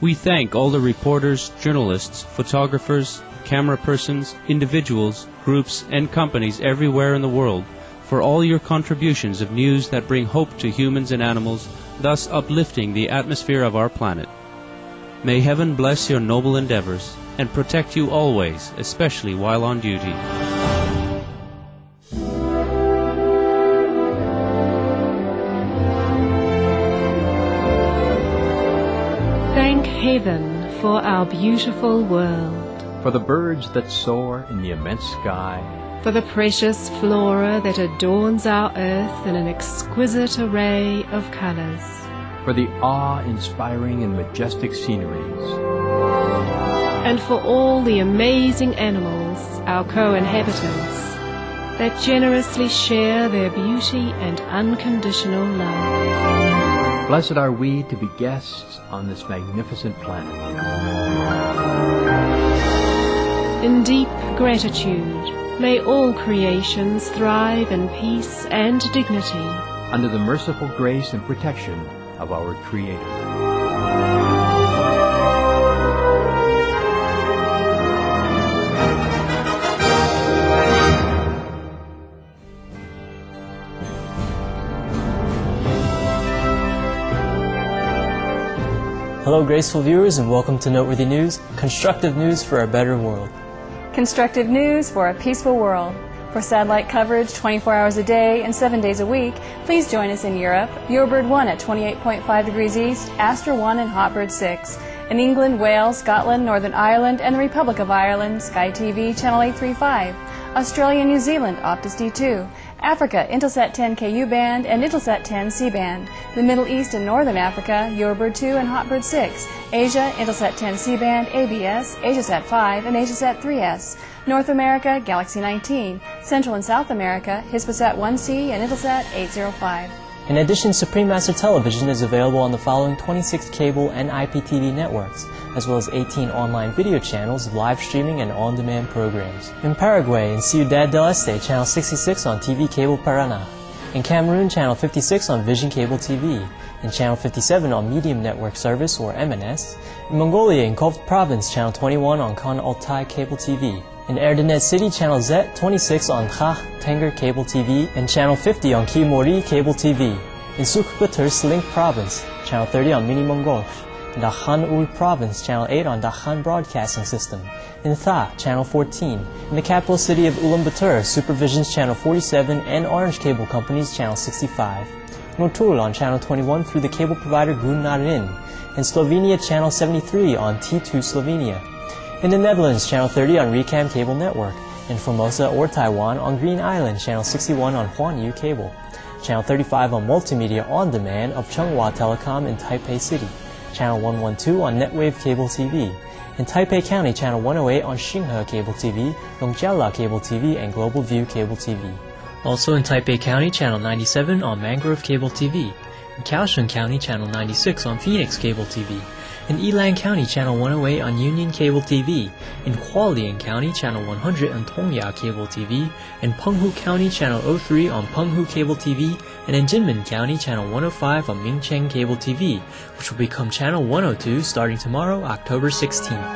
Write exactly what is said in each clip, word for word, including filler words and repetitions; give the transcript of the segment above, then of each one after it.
We thank all the reporters, journalists, photographers, camera persons, individuals, groups, and companies everywhere in the world for all your contributions of news that bring hope to humans and animals, thus uplifting the atmosphere of our planet. May heaven bless your noble endeavors and protect you always, especially while on duty. Thank heaven for our beautiful world, for the birds that soar in the immense sky, for the precious flora that adorns our earth in an exquisite array of colors, for the awe-inspiring and majestic sceneries, and for all the amazing animals, our co-inhabitants, that generously share their beauty and unconditional love. Blessed are we to be guests on this magnificent planet. In deep gratitude, may all creations thrive in peace and dignity, under the merciful grace and protection of our Creator. Hello, graceful viewers, and welcome to Noteworthy News, constructive news for a better world. Constructive news for a peaceful world. For satellite coverage twenty-four hours a day and seven days a week, please join us in Europe, Eurobird one at twenty-eight point five degrees east, Astra one and Hotbird six. In England, Wales, Scotland, Northern Ireland, and the Republic of Ireland, Sky T V Channel eight thirty-five. Australia and New Zealand, Optus D two. Africa, Intelsat ten K U band and Intelsat ten C band. The Middle East and Northern Africa, Eurobird two and Hotbird six. Asia, Intelsat ten C band, A B S, AsiaSat five, and AsiaSat three S. North America, Galaxy nineteen. Central and South America, Hispasat one C and Intelsat eight oh five. In addition, Supreme Master Television is available on the following twenty-six cable and I P T V networks, as well as eighteen online video channels, live streaming, and on-demand programs. In Paraguay, in Ciudad del Este, Channel sixty-six on T V Cable Paraná. In Cameroon, Channel fifty-six on Vision Cable T V. In Channel fifty-seven on Medium Network Service, or M N S. In Mongolia, in Koft Province, Channel twenty-one on Kan Altai Cable T V. In Erdenet City, Channel Z twenty-six on Kha Tenger Cable T V, and Channel fifty on Ki Mori Cable T V. In Sukhubatur, Sling Province, Channel thirty on Mini Mongol. In Dachan Ul Province, Channel eight on Dachan Broadcasting System. In Tha, Channel fourteen. In the capital city of Ulaanbaatar, Supervision's Channel forty-seven and Orange Cable Company's Channel sixty-five. In Otul on Channel twenty-one through the cable provider Gunnarin. In Slovenia, Channel seventy-three on T two Slovenia. In the Netherlands, Channel thirty on Recam Cable Network. In Formosa or Taiwan on Green Island, Channel sixty-one on Huanyu Cable. Channel thirty-five on Multimedia On Demand of Changhua Telecom in Taipei City. Channel one twelve on Netwave Cable T V. In Taipei County, Channel one oh eight on Xinghe Cable T V, Yongjiala Cable T V, and Global View Cable T V. Also in Taipei County, Channel ninety-seven on Mangrove Cable T V. In Kaohsiung County, Channel ninety-six on Phoenix Cable T V. In Yilan County, Channel one oh eight on Union Cable T V. In Hualien County, Channel one hundred on Tongya Cable T V. In Penghu County, Channel oh three on Penghu Cable T V. And in Jinmen County, Channel one oh five on Mingcheng Cable T V, which will become Channel one oh two starting tomorrow, October sixteenth.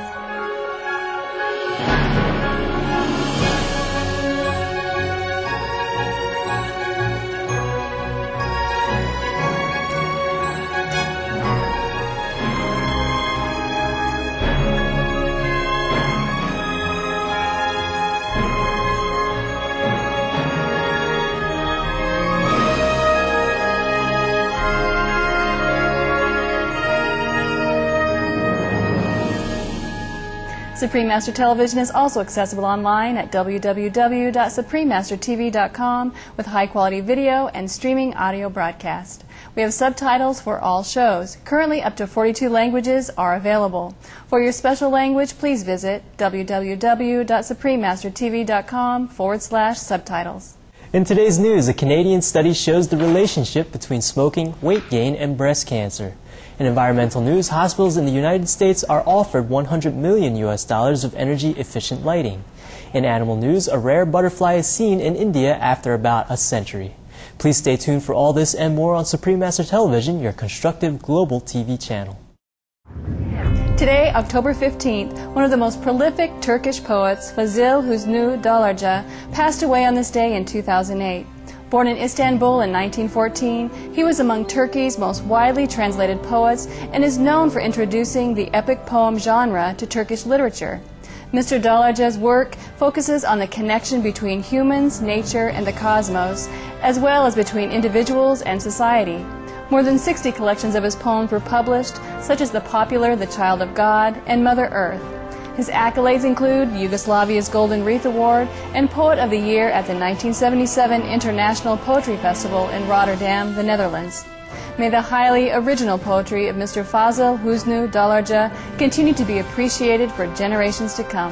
Supreme Master Television is also accessible online at w w w dot supreme master t v dot com with high-quality video and streaming audio broadcast. We have subtitles for all shows. Currently, up to forty-two languages are available. For your special language, please visit w w w dot supreme master t v dot com forward slash subtitles. In today's news, a Canadian study shows the relationship between smoking, weight gain, and breast cancer. In environmental news, hospitals in the United States are offered one hundred million U S dollars of energy-efficient lighting. In animal news, a rare butterfly is seen in India after about a century. Please stay tuned for all this and more on Supreme Master Television, your constructive global T V channel. Today, October fifteenth, one of the most prolific Turkish poets, Fazıl Hüsnü Dallarca, passed away on this day in two thousand eight. Born in Istanbul in nineteen fourteen, he was among Turkey's most widely translated poets and is known for introducing the epic poem genre to Turkish literature. Mister Dallarca's work focuses on the connection between humans, nature, and the cosmos, as well as between individuals and society. More than sixty collections of his poems were published, such as the popular The Child of God and Mother Earth. His accolades include Yugoslavia's Golden Wreath Award and Poet of the Year at the nineteen seventy-seven International Poetry Festival in Rotterdam, the Netherlands. May the highly original poetry of Mister Fazıl Hüsnü Dallarca continue to be appreciated for generations to come.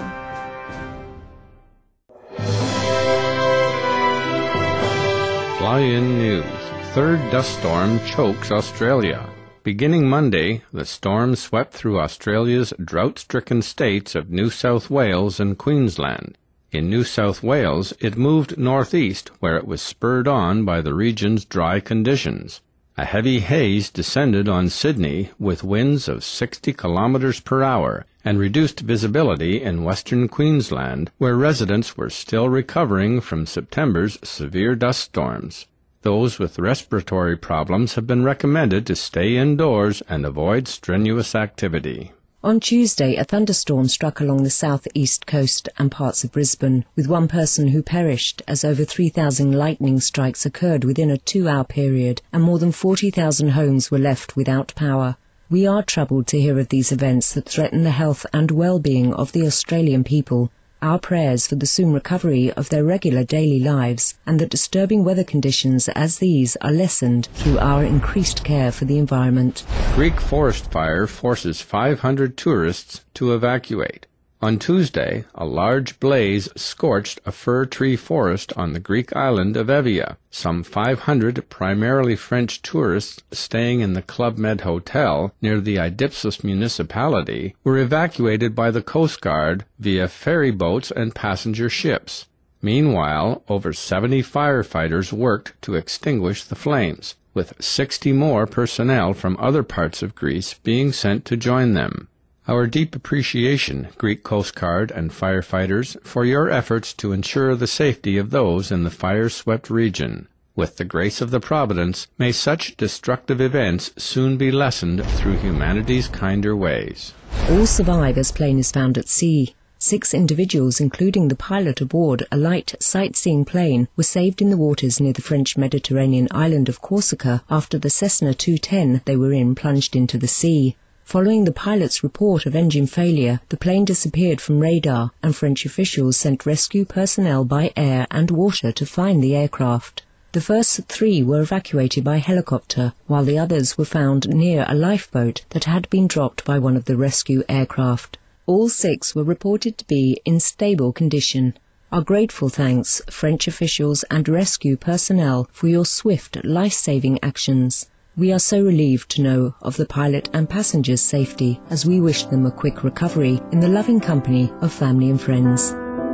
Fly-in news. Third dust storm chokes Australia. Beginning Monday, the storm swept through Australia's drought-stricken states of New South Wales and Queensland. In New South Wales, it moved northeast, where it was spurred on by the region's dry conditions. A heavy haze descended on Sydney with winds of sixty kilometers per hour and reduced visibility in western Queensland, where residents were still recovering from September's severe dust storms. Those with respiratory problems have been recommended to stay indoors and avoid strenuous activity. On Tuesday, a thunderstorm struck along the south-east coast and parts of Brisbane, with one person who perished as over three thousand lightning strikes occurred within a two-hour period and more than forty thousand homes were left without power. We are troubled to hear of these events that threaten the health and well-being of the Australian people. Our prayers for the soon recovery of their regular daily lives and that disturbing weather conditions as these are lessened through our increased care for the environment. Greek forest fire forces five hundred tourists to evacuate. On Tuesday, a large blaze scorched a fir tree forest on the Greek island of Evia. Some five hundred primarily French tourists staying in the Club Med Hotel near the Idipsus municipality were evacuated by the Coast Guard via ferry boats and passenger ships. Meanwhile, over seventy firefighters worked to extinguish the flames, with sixty more personnel from other parts of Greece being sent to join them. Our deep appreciation, Greek Coast Guard and firefighters, for your efforts to ensure the safety of those in the fire-swept region. With the grace of the Providence, may such destructive events soon be lessened through humanity's kinder ways. All survive as plane is found at sea. Six individuals, including the pilot aboard a light sightseeing plane, were saved in the waters near the French Mediterranean island of Corsica after the Cessna two ten they were in plunged into the sea. Following the pilot's report of engine failure, the plane disappeared from radar, and French officials sent rescue personnel by air and water to find the aircraft. The first three were evacuated by helicopter, while the others were found near a lifeboat that had been dropped by one of the rescue aircraft. All six were reported to be in stable condition. Our grateful thanks, French officials and rescue personnel, for your swift, life-saving actions. We are so relieved to know of the pilot and passengers' safety as we wish them a quick recovery in the loving company of family and friends.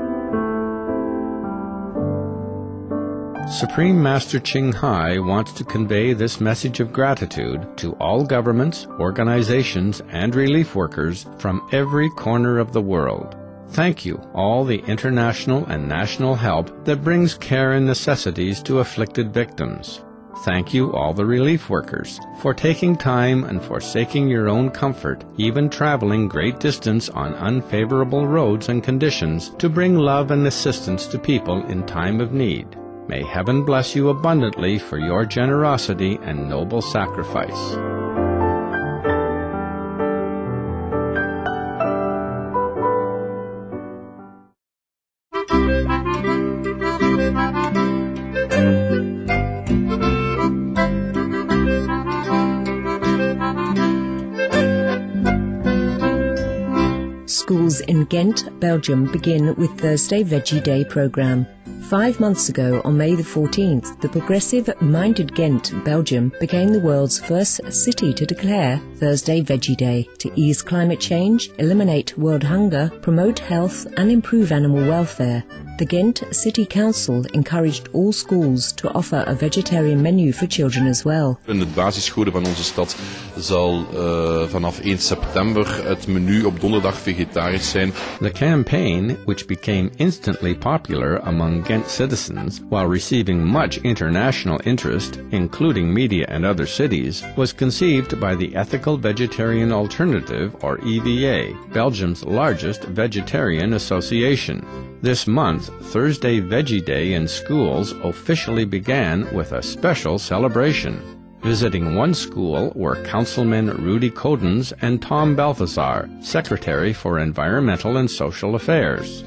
Supreme Master Ching Hai wants to convey this message of gratitude to all governments, organizations, and relief workers from every corner of the world. Thank you, all the international and national help that brings care and necessities to afflicted victims. Thank you, all the relief workers, for taking time and forsaking your own comfort, even traveling great distance on unfavorable roads and conditions to bring love and assistance to people in time of need. May heaven bless you abundantly for your generosity and noble sacrifice. Schools in Ghent, Belgium begin with Thursday Veggie Day program. Five months ago, on May the fourteenth, the progressive-minded Ghent, Belgium, became the world's first city to declare Thursday Veggie Day to ease climate change, eliminate world hunger, promote health and improve animal welfare. The Ghent City Council encouraged all schools to offer a vegetarian menu for children as well. In de basisscholen van onze stad zal uh, vanaf één september het menu op donderdag vegetarisch zijn. The campaign, which became instantly popular among Ghent citizens while receiving much international interest, including media and other cities, was conceived by the Ethical Vegetarian Alternative, or E V A, Belgium's largest vegetarian association. This month, Thursday Veggie Day in schools officially began with a special celebration. Visiting one school were Councilmen Rudy Codens and Tom Balthazar, Secretary for Environmental and Social Affairs.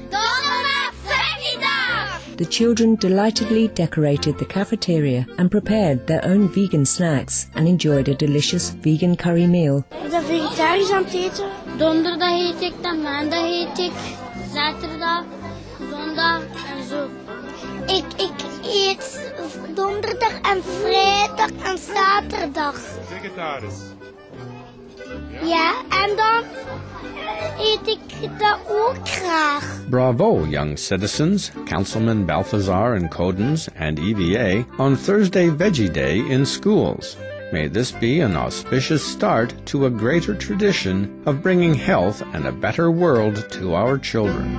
The children delightedly decorated the cafeteria and prepared their own vegan snacks and enjoyed a delicious vegan curry meal. Dat vegetarisch aan het eten? Donderdag eet ik, dan maandag eet ik, zaterdag, zondag en zo. Ik, ik eet donderdag en vrijdag en zaterdag. Vegetarisch? Ja, ja, en dan eet ik dat ook graag. Bravo, young citizens, Councilman Balthazar and Codens and E V A, on Thursday Veggie Day in schools. May this be an auspicious start to a greater tradition of bringing health and a better world to our children.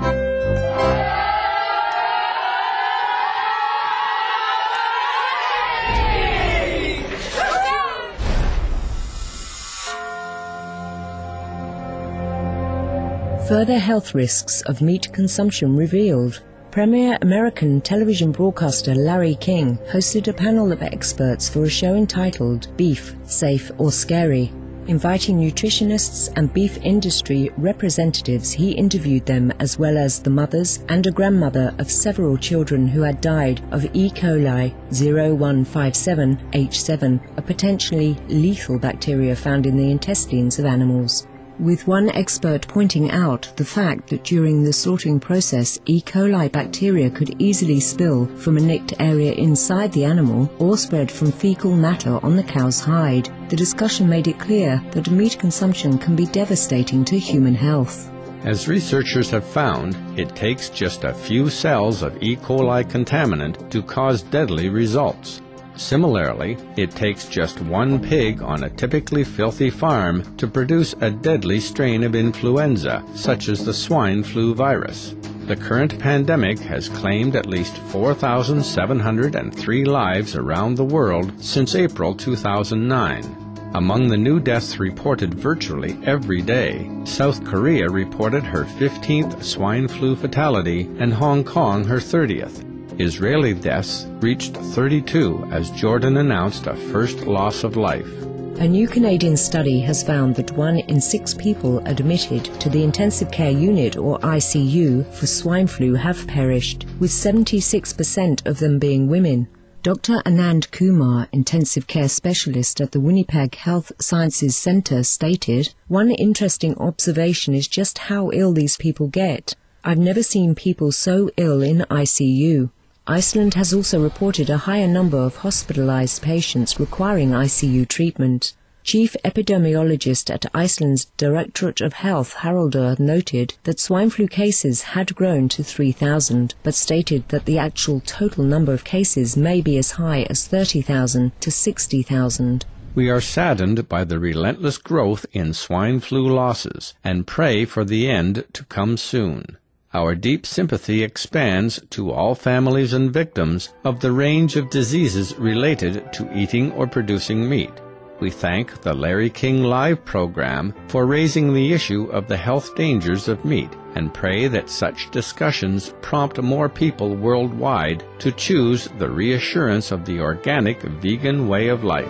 Further health risks of meat consumption revealed. Premier American television broadcaster Larry King hosted a panel of experts for a show entitled Beef, Safe or Scary. Inviting nutritionists and beef industry representatives, he interviewed them as well as the mothers and a grandmother of several children who had died of E. coli zero one five seven H seven, a potentially lethal bacteria found in the intestines of animals. With one expert pointing out the fact that during the slaughtering process E. coli bacteria could easily spill from a nicked area inside the animal or spread from fecal matter on the cow's hide. The discussion made it clear that meat consumption can be devastating to human health. As researchers have found, it takes just a few cells of E. coli contaminant to cause deadly results. Similarly, it takes just one pig on a typically filthy farm to produce a deadly strain of influenza, such as the swine flu virus. The current pandemic has claimed at least four thousand seven hundred three lives around the world since April two thousand nine. Among the new deaths reported virtually every day, South Korea reported her fifteenth swine flu fatality and Hong Kong her thirtieth. Israeli deaths reached thirty-two as Jordan announced a first loss of life. A new Canadian study has found that one in six people admitted to the intensive care unit or I C U for swine flu have perished, with seventy-six percent of them being women. Doctor Anand Kumar, intensive care specialist at the Winnipeg Health Sciences Centre, stated, "One interesting observation is just how ill these people get. I've never seen people so ill in I C U." Iceland has also reported a higher number of hospitalized patients requiring I C U treatment. Chief epidemiologist at Iceland's Directorate of Health, Haraldur, noted that swine flu cases had grown to three thousand, but stated that the actual total number of cases may be as high as thirty thousand to sixty thousand. We are saddened by the relentless growth in swine flu losses and pray for the end to come soon. Our deep sympathy expands to all families and victims of the range of diseases related to eating or producing meat. We thank the Larry King Live program for raising the issue of the health dangers of meat and pray that such discussions prompt more people worldwide to choose the reassurance of the organic vegan way of life.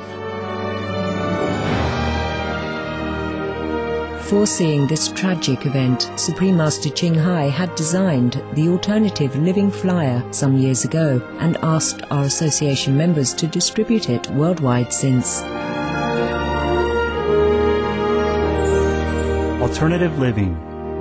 Foreseeing this tragic event, Supreme Master Ching Hai had designed the alternative living flyer some years ago and asked our association members to distribute it worldwide since. Alternative living.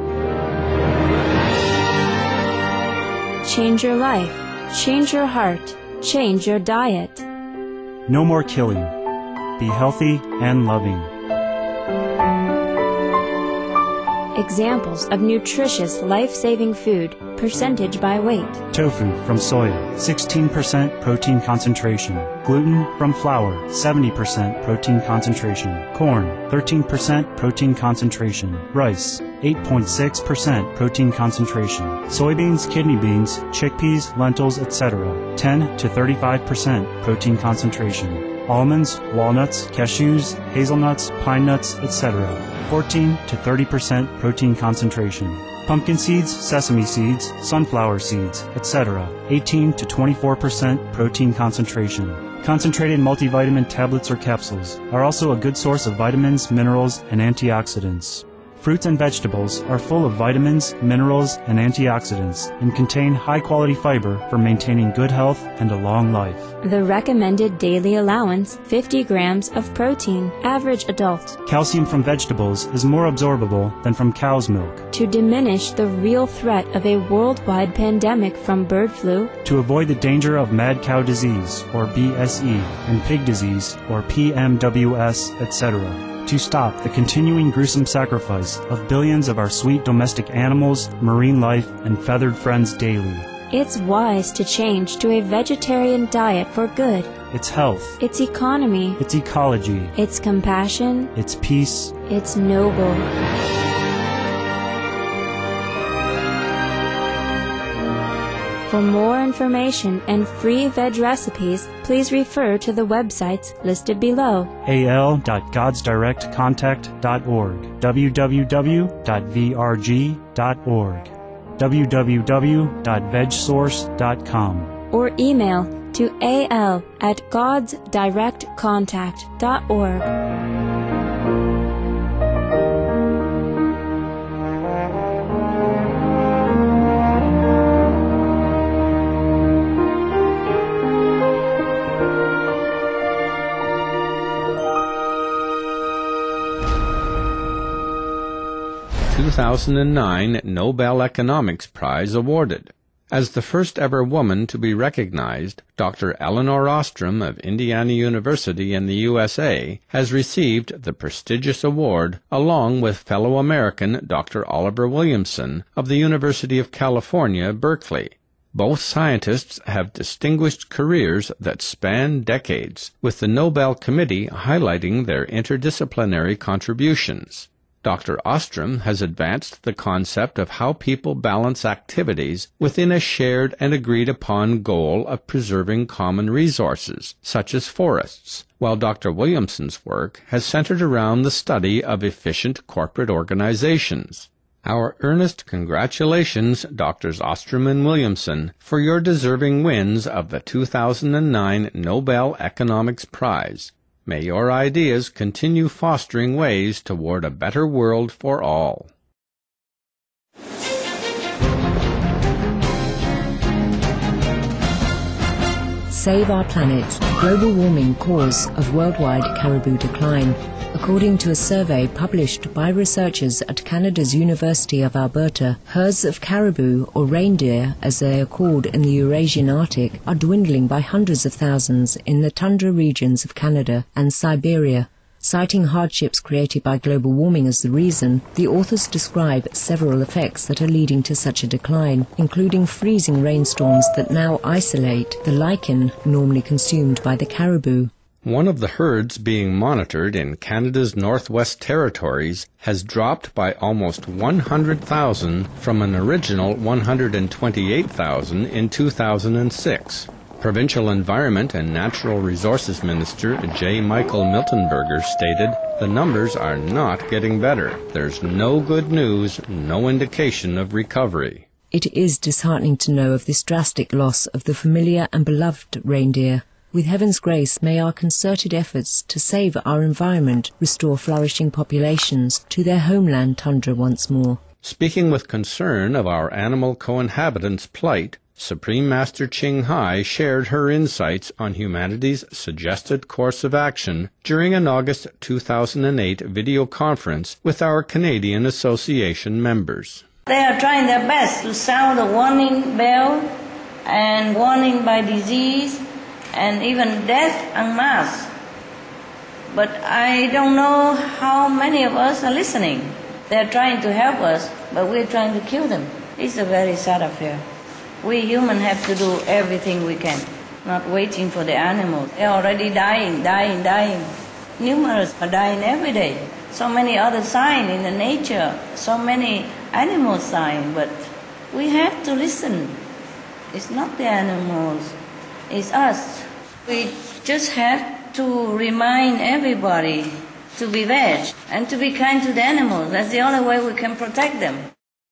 Change your life. Change your heart. Change your diet. No more killing. Be healthy and loving. Examples of nutritious, life-saving food, percentage by weight. Tofu from soya, sixteen percent protein concentration. Gluten from flour, seventy percent protein concentration. Corn, thirteen percent protein concentration. Rice, eight point six percent protein concentration. Soybeans, kidney beans, chickpeas, lentils, et cetera, ten to thirty-five percent protein concentration. Almonds, walnuts, cashews, hazelnuts, pine nuts, et cetera, fourteen to thirty percent protein concentration. Pumpkin seeds, sesame seeds, sunflower seeds, et cetera, eighteen to twenty-four percent protein concentration. Concentrated multivitamin tablets or capsules are also a good source of vitamins, minerals, and antioxidants. Fruits and vegetables are full of vitamins, minerals, and antioxidants and contain high-quality fiber for maintaining good health and a long life. The recommended daily allowance, fifty grams of protein, average adult. Calcium from vegetables is more absorbable than from cow's milk. To diminish the real threat of a worldwide pandemic from bird flu. To avoid the danger of mad cow disease, or B S E, and pig disease, or P M W S, et cetera. To stop the continuing gruesome sacrifice of billions of our sweet domestic animals, marine life, and feathered friends daily. It's wise to change to a vegetarian diet for good. It's health. It's economy. It's ecology. It's compassion. It's peace. It's noble. For more information and free veg recipes, please refer to the websites listed below. a l dot gods direct contact dot org, w w w dot v r g dot org, w w w dot veg source dot com, or email to a l at gods direct contact dot org. two thousand nine Nobel Economics Prize awarded. As the first ever woman to be recognized, Doctor Elinor Ostrom of Indiana University in the U S A has received the prestigious award along with fellow American Doctor Oliver Williamson of the University of California, Berkeley. Both scientists have distinguished careers that span decades, with the Nobel Committee highlighting their interdisciplinary contributions. Doctor Ostrom has advanced the concept of how people balance activities within a shared and agreed-upon goal of preserving common resources, such as forests, while Doctor Williamson's work has centered around the study of efficient corporate organizations. Our earnest congratulations, Doctors Ostrom and Williamson, for your deserving wins of the two thousand nine Nobel Economics Prize. May your ideas continue fostering ways toward a better world for all. Save Our Planet, Global Warming Cause of Worldwide Caribou Decline. According to a survey published by researchers at Canada's University of Alberta, herds of caribou, or reindeer as they are called in the Eurasian Arctic, are dwindling by hundreds of thousands in the tundra regions of Canada and Siberia. Citing hardships created by global warming as the reason, the authors describe several effects that are leading to such a decline, including freezing rainstorms that now isolate the lichen normally consumed by the caribou. One of the herds being monitored in Canada's Northwest Territories has dropped by almost one hundred thousand from an original one hundred twenty-eight thousand in two thousand six. Provincial Environment and Natural Resources Minister J. Michael Miltenberger stated, "The numbers are not getting better. There's no good news, no indication of recovery." It is disheartening to know of this drastic loss of the familiar and beloved reindeer. With heaven's grace, may our concerted efforts to save our environment restore flourishing populations to their homeland tundra once more. Speaking with concern of our animal co-inhabitants' plight, Supreme Master Ching Hai shared her insights on humanity's suggested course of action during an August two thousand eight video conference with our Canadian Association members. They are trying their best to sound a warning bell and warning by disease and even death en masse. But I don't know how many of us are listening. They're trying to help us, but we're trying to kill them. It's a very sad affair. We humans have to do everything we can, not waiting for the animals. They're already dying, dying, dying. Numerous are dying every day. So many other signs in the nature, so many animal signs, but we have to listen. It's not the animals, it's us. We just have to remind everybody to be veg and to be kind to the animals. That's the only way we can protect them.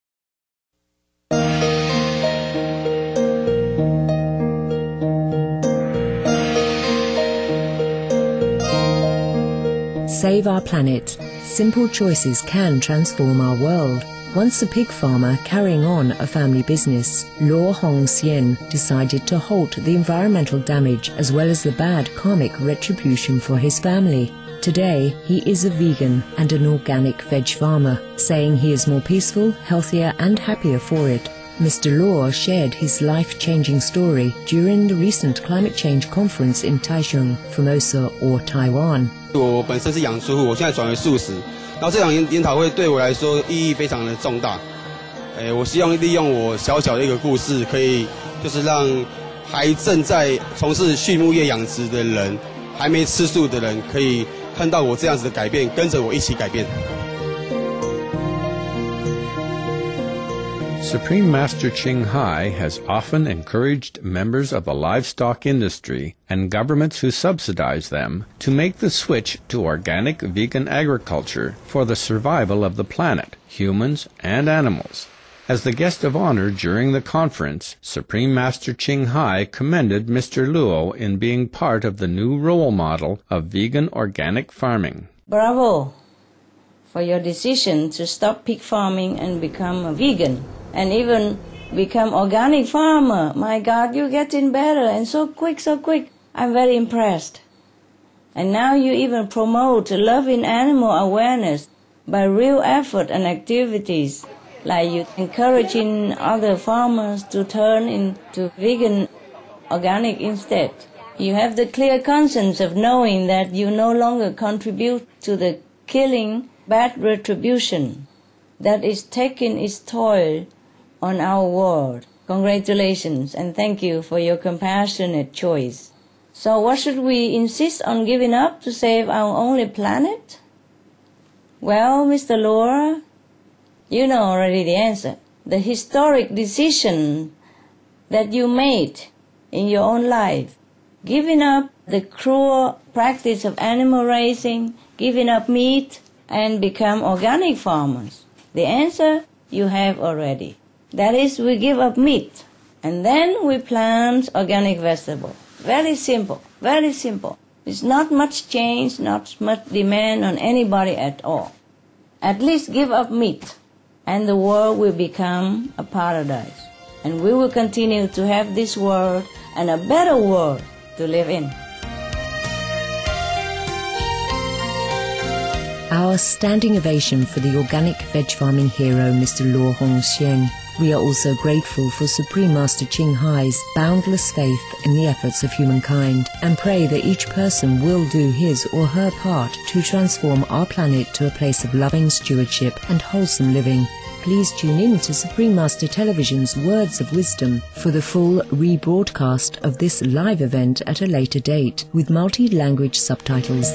Save our planet. Simple choices can transform our world. Once a pig farmer carrying on a family business, Luo Hongxian decided to halt the environmental damage as well as the bad karmic retribution for his family. Today, he is a vegan and an organic veg farmer, saying he is more peaceful, healthier and happier for it. Mister Luo shared his life-changing story during the recent climate change conference in Taichung, Formosa or Taiwan. 我本身是养猪户，我现在转为素食。然后这场研研讨会对我来说意义非常的重大。诶，我希望利用我小小的一个故事，可以就是让还正在从事畜牧业养殖的人，还没吃素的人，可以看到我这样子的改变，跟着我一起改变。 Supreme Master Ching Hai has often encouraged members of the livestock industry and governments who subsidize them to make the switch to organic vegan agriculture for the survival of the planet, humans and animals. As the guest of honor during the conference, Supreme Master Ching Hai commended Mister Luo in being part of the new role model of vegan organic farming. Bravo for your decision to stop pig farming and become a vegan. And even become organic farmer. My God, you're getting better and so quick, so quick. I'm very impressed. And now you even promote loving animal awareness by real effort and activities, like you encouraging other farmers to turn into vegan organic instead. You have the clear conscience of knowing that you no longer contribute to the killing bad retribution that is taking its toll on our world. Congratulations and thank you for your compassionate choice. So what should we insist on giving up to save our only planet? Well, Mister Luo, you know already the answer. The historic decision that you made in your own life, giving up the cruel practice of animal raising, giving up meat, and become organic farmers. The answer you have already. That is, we give up meat, and then we plant organic vegetable. Very simple, very simple. It's not much change, not much demand on anybody at all. At least give up meat, and the world will become a paradise. And we will continue to have this world and a better world to live in. Our standing ovation for the organic veg farming hero, Mister Luo Hongxian. We are also grateful for Supreme Master Ching Hai's boundless faith in the efforts of humankind and pray that each person will do his or her part to transform our planet to a place of loving stewardship and wholesome living. Please tune in to Supreme Master Television's Words of Wisdom for the full rebroadcast of this live event at a later date with multi-language subtitles.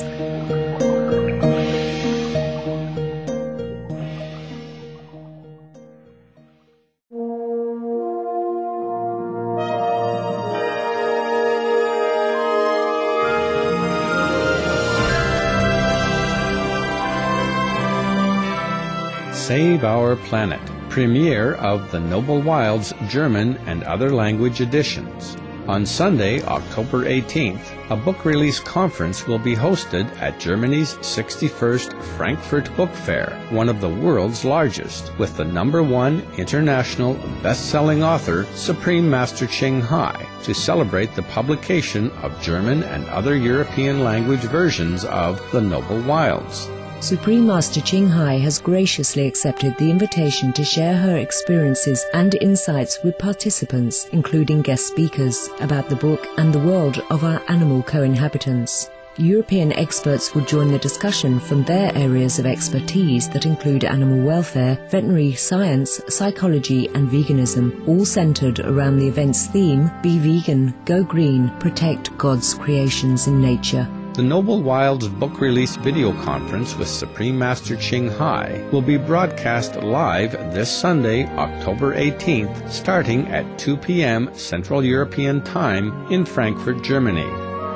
Save Our Planet, premiere of the Noble Wilds German and other language editions. On Sunday, October eighteenth, a book release conference will be hosted at Germany's sixty-first Frankfurt Book Fair, one of the world's largest, with the number one international best-selling author, Supreme Master Ching Hai, to celebrate the publication of German and other European language versions of The Noble Wilds. Supreme Master Ching Hai has graciously accepted the invitation to share her experiences and insights with participants, including guest speakers, about the book and the world of our animal co-inhabitants. European experts will join the discussion from their areas of expertise that include animal welfare, veterinary science, psychology and veganism, all centered around the event's theme, Be Vegan, Go Green, Protect God's Creations in Nature. The Noble Wilds book release video conference with Supreme Master Ching Hai will be broadcast live this Sunday, October eighteenth, starting at two p.m. Central European Time in Frankfurt, Germany.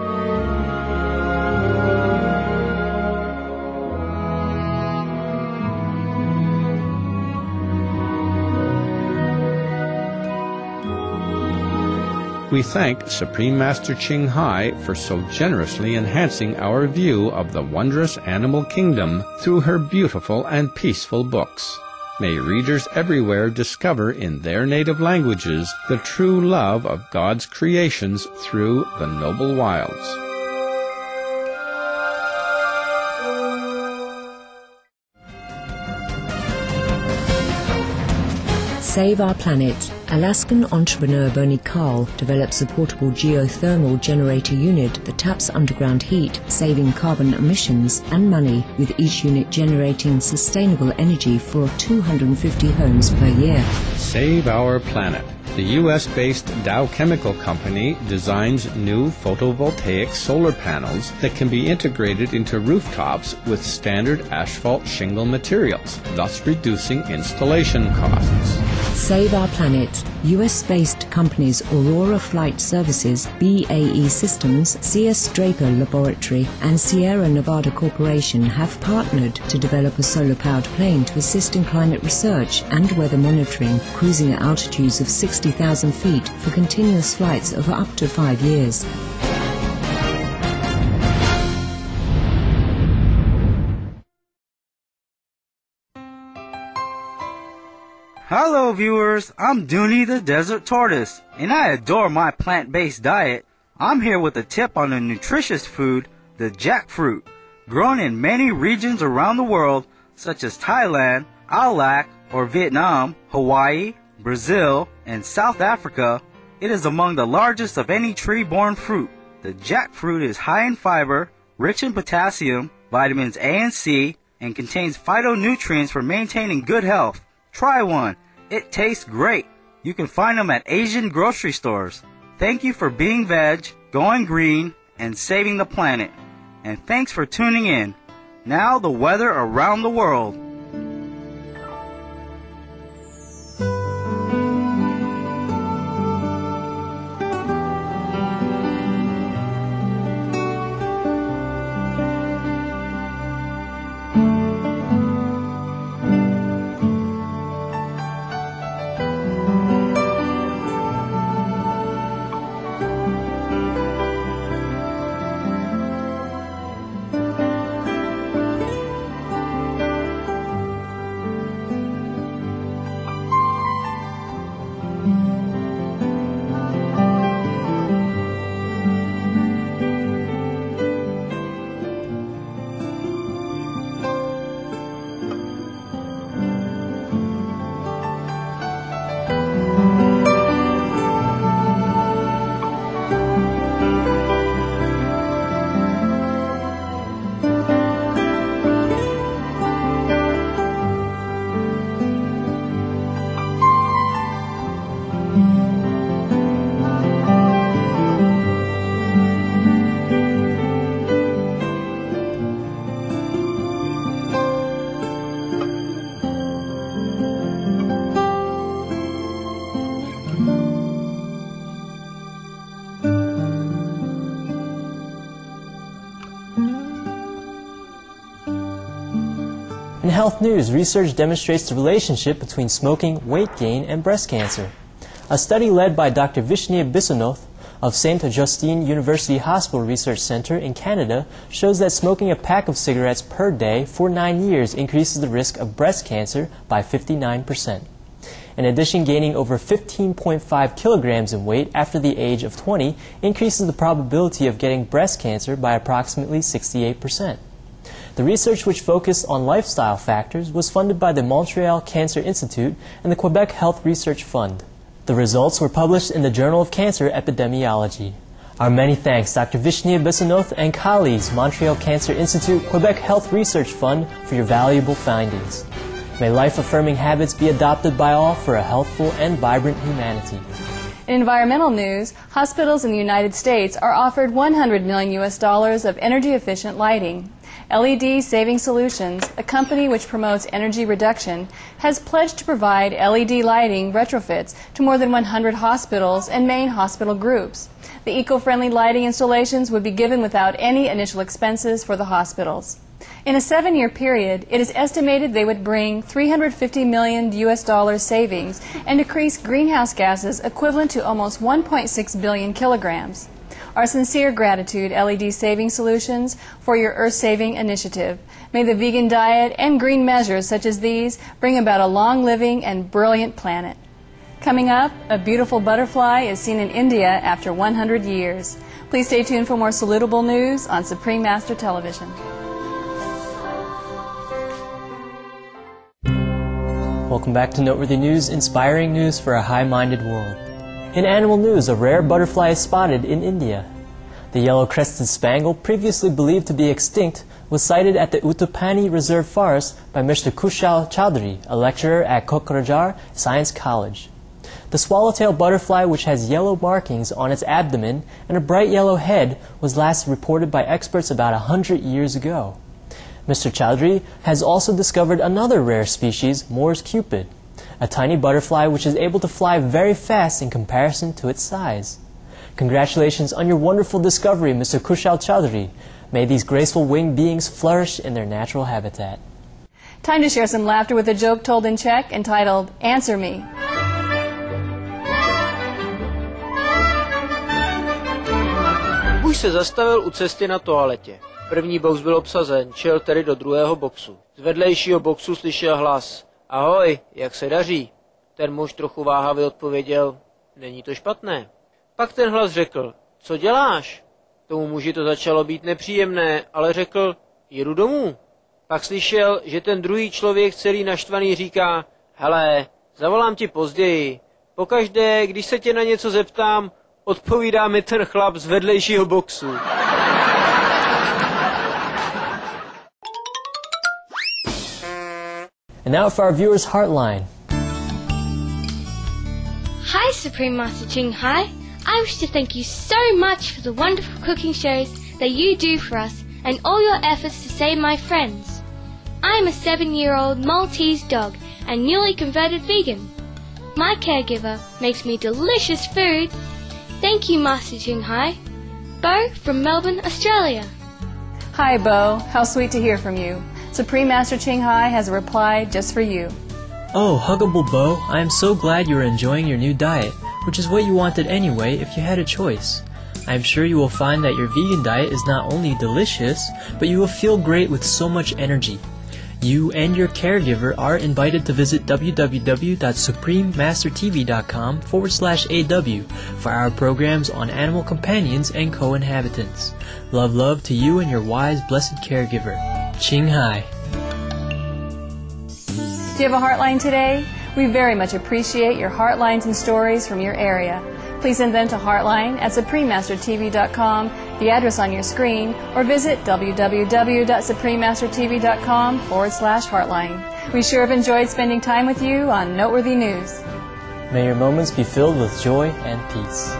We thank Supreme Master Ching Hai for so generously enhancing our view of the wondrous animal kingdom through her beautiful and peaceful books. May readers everywhere discover in their native languages the true love of God's creations through the Noble Wilds. Save Our Planet. Alaskan entrepreneur Bernie Carl develops a portable geothermal generator unit that taps underground heat, saving carbon emissions and money, with each unit generating sustainable energy for two hundred fifty homes per year. Save Our Planet. The U S-based Dow Chemical Company designs new photovoltaic solar panels that can be integrated into rooftops with standard asphalt shingle materials, thus reducing installation costs. Save Our Planet. U S-based companies Aurora Flight Services, B A E Systems, C S Draper Laboratory, and Sierra Nevada Corporation have partnered to develop a solar-powered plane to assist in climate research and weather monitoring, cruising at altitudes of sixty thousand feet for continuous flights of up to five years. Hello viewers, I'm Dooney the Desert Tortoise, and I adore my plant-based diet. I'm here with a tip on a nutritious food, the jackfruit. Grown in many regions around the world, such as Thailand, Alaska, or Vietnam, Hawaii, Brazil, and South Africa, it is among the largest of any tree-borne fruit. The jackfruit is high in fiber, rich in potassium, vitamins A and C, and contains phytonutrients for maintaining good health. Try one. It tastes great. You can find them at Asian grocery stores. Thank you for being veg, going green, and saving the planet. And thanks for tuning in. Now the weather around the world. In health news, research demonstrates the relationship between smoking, weight gain, and breast cancer. A study led by Doctor Vishnu Biswanath of Saint Augustine University Hospital Research Center in Canada shows that smoking a pack of cigarettes per day for nine years increases the risk of breast cancer by fifty-nine percent. In addition, gaining over fifteen point five kilograms in weight after the age of twenty increases the probability of getting breast cancer by approximately sixty-eight percent. The research, which focused on lifestyle factors, was funded by the Montreal Cancer Institute and the Quebec Health Research Fund. The results were published in the Journal of Cancer Epidemiology. Our many thanks, Doctor Vishnia Bisanoth and colleagues, Montreal Cancer Institute, Quebec Health Research Fund, for your valuable findings. May life-affirming habits be adopted by all for a healthful and vibrant humanity. In environmental news, hospitals in the United States are offered one hundred million U S dollars of energy-efficient lighting. L E D Saving Solutions, a company which promotes energy reduction, has pledged to provide L E D lighting retrofits to more than one hundred hospitals and main hospital groups. The eco-friendly lighting installations would be given without any initial expenses for the hospitals. In a seven-year period, it is estimated they would bring three hundred fifty million U S dollars savings and decrease greenhouse gases equivalent to almost one point six billion kilograms. Our sincere gratitude, L E D Saving Solutions, for your earth-saving initiative. May the vegan diet and green measures such as these bring about a long-living and brilliant planet. Coming up, a beautiful butterfly is seen in India after one hundred years. Please stay tuned for more salutable news on Supreme Master Television. Welcome back to Noteworthy News, inspiring news for a high-minded world. In animal news, a rare butterfly is spotted in India. The yellow-crested spangle, previously believed to be extinct, was sighted at the Utupani Reserve Forest by Mister Kushal Chaudhary, a lecturer at Kokrajhar Science College. The swallowtail butterfly, which has yellow markings on its abdomen and a bright yellow head, was last reported by experts about a hundred years ago. Mister Chaudhary has also discovered another rare species, Moore's cupid, a tiny butterfly which is able to fly very fast in comparison to its size. Congratulations on your wonderful discovery, Mister Kushal Chaudhary. May these graceful winged beings flourish in their natural habitat. Time to share some laughter with a joke told in Czech entitled Answer Me. Muž se zastavil u cesty na toaletě. První box byl obsazen, šel tedy do druhého boxu. Z vedlejšího boxu slyšel hlas. Ahoj, jak se daří? Ten muž trochu váhavě odpověděl, není to špatné. Pak ten hlas řekl, co děláš? Tomu muži to začalo být nepříjemné, ale řekl, jedu domů. Pak slyšel, že ten druhý člověk celý naštvaný říká, hele, zavolám ti později. Pokaždé, když se tě na něco zeptám, odpovídá mi ten chlap z vedlejšího boxu. And now for our viewers' Heartline. Hi, Supreme Master Ching Hai. I wish to thank you so much for the wonderful cooking shows that you do for us and all your efforts to save my friends. I am a seven-year-old Maltese dog and newly converted vegan. My caregiver makes me delicious food. Thank you, Master Ching Hai. Bo from Melbourne, Australia. Hi, Bo. How sweet to hear from you. Supreme Master Ching Hai has a reply just for you. Oh, huggable Bo, I am so glad you are enjoying your new diet, which is what you wanted anyway if you had a choice. I am sure you will find that your vegan diet is not only delicious, but you will feel great with so much energy. You and your caregiver are invited to visit www.suprememastertv.com forward slash AW for our programs on animal companions and co-inhabitants. Love, love to you and your wise, blessed caregiver. Ching Hai. Do you have a Heartline today? We very much appreciate your Heartlines and stories from your area. Please send them to Heartline at suprememastertv.com, the address on your screen, or visit www.suprememastertv.com forward slash Heartline. We sure have enjoyed spending time with you on Noteworthy News. May your moments be filled with joy and peace.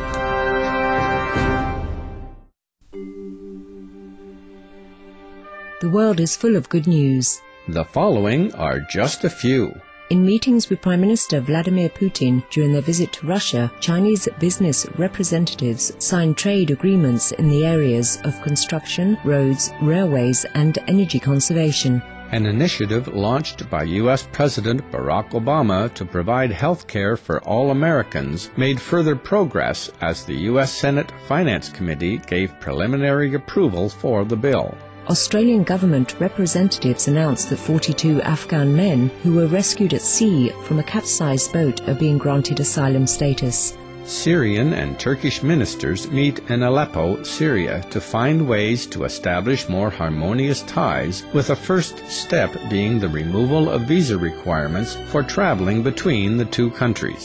The world is full of good news. The following are just a few. In meetings with Prime Minister Vladimir Putin during their visit to Russia, Chinese business representatives signed trade agreements in the areas of construction, roads, railways, and energy conservation. An initiative launched by U S President Barack Obama to provide health care for all Americans made further progress as the U S Senate Finance Committee gave preliminary approval for the bill. Australian government representatives announced that forty-two Afghan men who were rescued at sea from a capsized boat are being granted asylum status. Syrian and Turkish ministers meet in Aleppo, Syria, to find ways to establish more harmonious ties, with a first step being the removal of visa requirements for traveling between the two countries.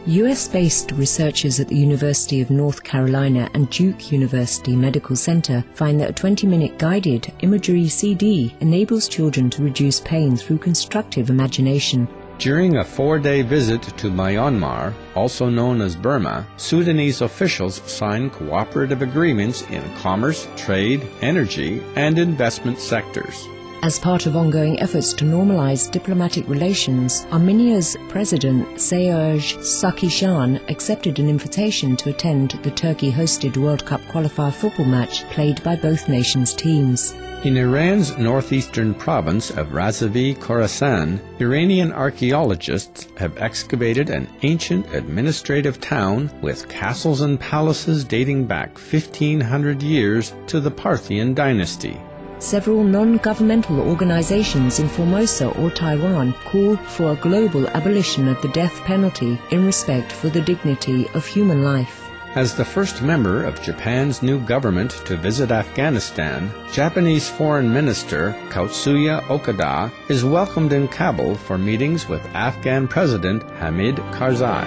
U S-based researchers at the University of North Carolina and Duke University Medical Center find that a twenty-minute guided imagery C D enables children to reduce pain through constructive imagination. During a four-day visit to Myanmar, also known as Burma, Sudanese officials signed cooperative agreements in commerce, trade, energy, and investment sectors. As part of ongoing efforts to normalize diplomatic relations, Armenia's President Serge Sarkisyan accepted an invitation to attend the Turkey-hosted World Cup qualifier football match played by both nations' teams. In Iran's northeastern province of Razavi Khorasan, Iranian archaeologists have excavated an ancient administrative town with castles and palaces dating back fifteen hundred years to the Parthian dynasty. Several non-governmental organizations in Formosa or Taiwan call for a global abolition of the death penalty in respect for the dignity of human life. As the first member of Japan's new government to visit Afghanistan, Japanese Foreign Minister Kautsuya Okada is welcomed in Kabul for meetings with Afghan President Hamid Karzai.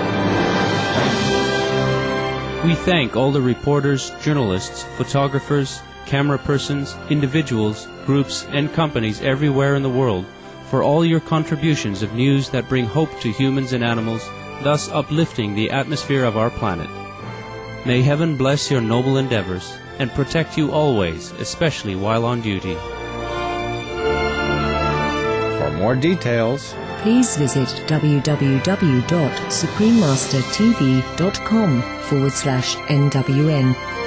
We thank all the reporters, journalists, photographers, camera persons, individuals, groups, and companies everywhere in the world for all your contributions of news that bring hope to humans and animals, thus uplifting the atmosphere of our planet. May heaven bless your noble endeavors and protect you always, especially while on duty. For more details, please visit www.suprememastertv.com forward slash NWN.